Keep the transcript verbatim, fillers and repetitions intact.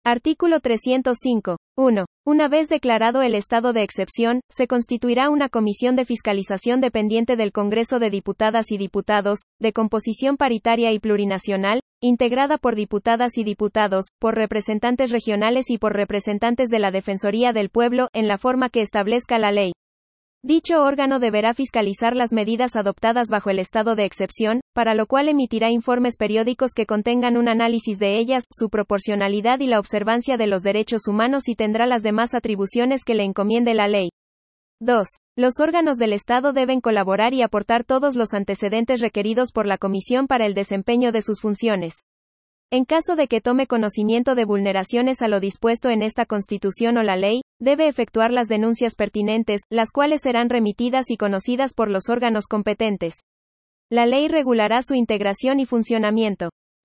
Artículo trescientos cinco. uno. Una vez declarado el estado de excepción, se constituirá una comisión de fiscalización dependiente del Congreso de Diputadas y Diputados, de composición paritaria y plurinacional, integrada por diputadas y diputados, por representantes regionales y por representantes de la Defensoría del Pueblo, en la forma que establezca la ley. Dicho órgano deberá fiscalizar las medidas adoptadas bajo el estado de excepción, para lo cual emitirá informes periódicos que contengan un análisis de ellas, su proporcionalidad y la observancia de los derechos humanos y tendrá las demás atribuciones que le encomiende la ley. dos. Los órganos del Estado deben colaborar y aportar todos los antecedentes requeridos por la Comisión para el desempeño de sus funciones. En caso de que tome conocimiento de vulneraciones a lo dispuesto en esta Constitución o la ley, debe efectuar las denuncias pertinentes, las cuales serán remitidas y conocidas por los órganos competentes. La ley regulará su integración y funcionamiento.